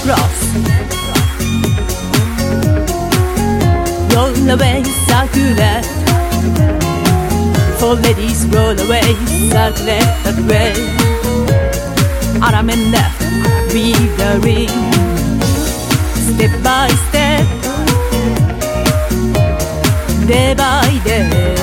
cross. Roll away, circulate. For ladies, roll away, circulate that way. Arm and left, weave the ring. Step by step, day by day.